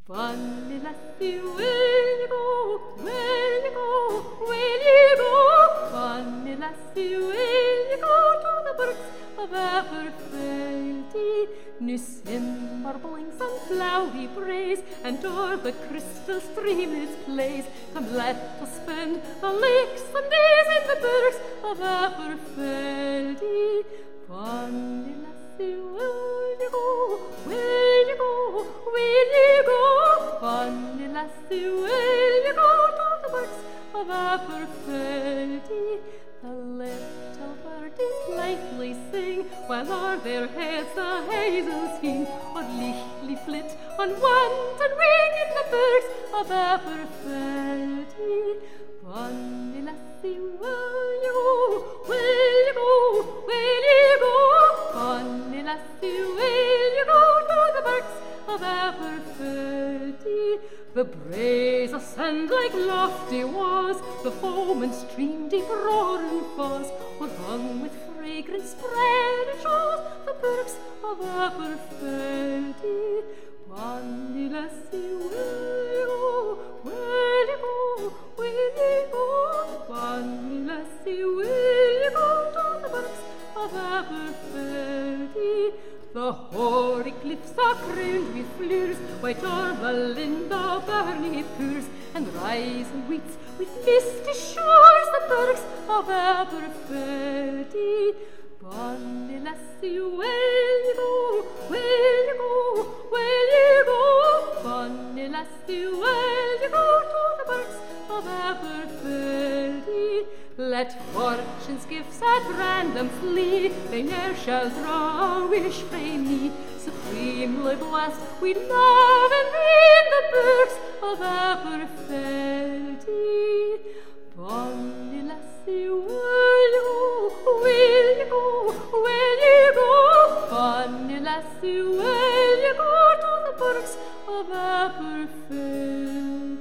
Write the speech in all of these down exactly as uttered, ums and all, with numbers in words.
Bonny lassie, will you go, will you go, will you go? Bonny lassie, will you go to the birks of Aberfeldy? New Simmer on flowery braes, and o'er the crystal streamlets plays. Come, let us spend the lakes and days in the birks of Aberfeldy. Bonny lassie, will you go, will you go, will you go? Bonny lassie, will you go to the birks of Aberfeldy? The little birdies blithely sing, while o'er their heads the hazels hing. On lichtly flit, on wanton wing, in the birks of Aberfeldy. Bonny lassie, will you go, will you go, will you go? Bonny lassie, will you go to the birks of Aberfeldy? The braes ascend like lofty walls, the foam and stream deep roaring falls, were hung with fragrant spread and shows, the birks of Aberfeldy. Bonny lassie, will you go, will you go, will you go? Bonny lassie, will you go to the birks of Aberfeldy? The hoary cliffs are crowned with fleurs, white o'er the Lindau burning pours, and rise and weeds with misty shores, the birks of Aberfeldy. Bonny lassie, will you go, will you go, will you go? Bonny lassie, will you go to the birks of Aberfeldy? Let fortune's gifts at random flee, they ne'er shall draw a wish frae me. Supremely blessed we love and reign, the birks of Aberfeldy. Bonny lassie, will you go, will you go, will you go? Bonny lassie, will you go to the birks of Aberfeldy?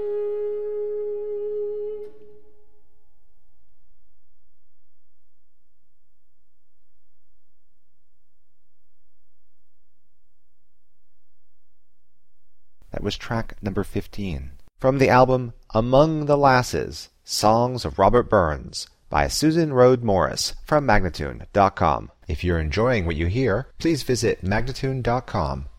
That was track number fifteen. From the album Among the Lasses, Songs of Robert Burns, by Susan Rhodes Morris from Magnatune dot com. If you're enjoying what you hear, please visit Magnatune dot com